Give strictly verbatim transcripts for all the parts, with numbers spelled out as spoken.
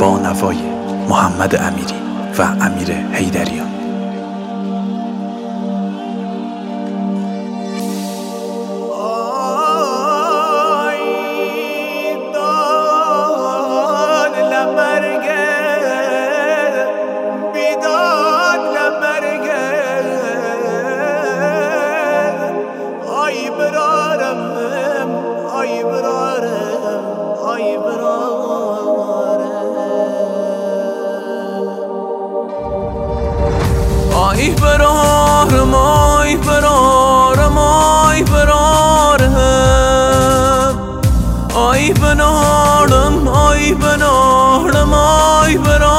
با نوای محمد امیری و امیر حیدریان. آی برارم آی برارم آی برارم آی بنارم آی بنارم آی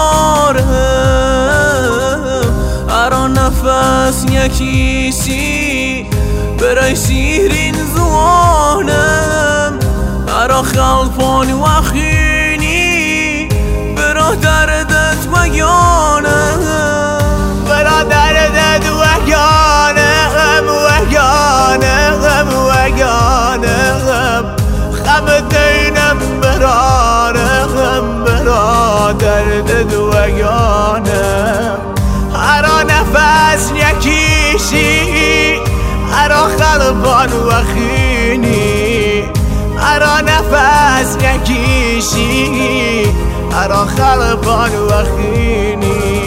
برارم ارا نفس یکیسی برای سیرین زوانم ارا خلفان وخینی برا دردت وگانم دردت وگانم وگانم وگانم خم دینم برارم برا دردت وگانم هر نفس یکیشی هر خلبان وخینی هر نفس یکیشی هر خلبان وخینی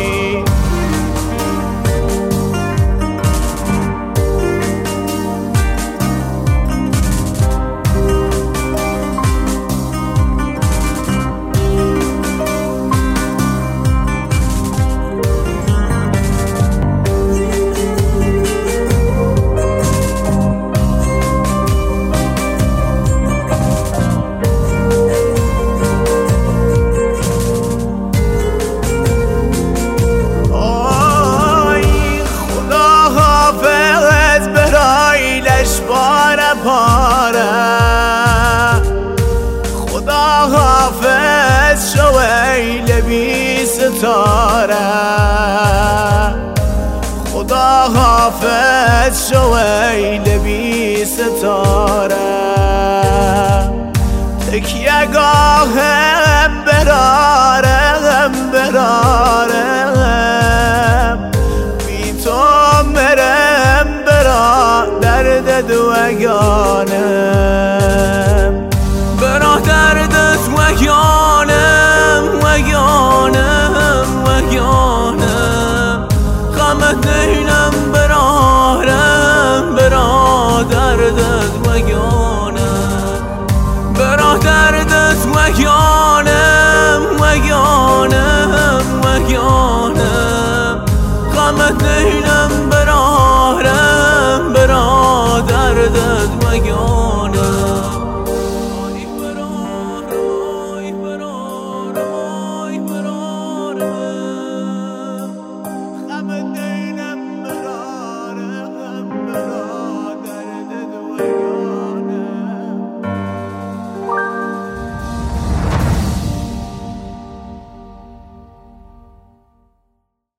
خدا حافظ شو ای لبی ستاره خدا حافظ شو ای لبی ستاره تکیه گاهم برارم برارم بی تو مرم برا دردت وگانم برا دردت وگانم وگانم وگانم غمت دینم برارم برا دردت وگانم برا دردت وگانم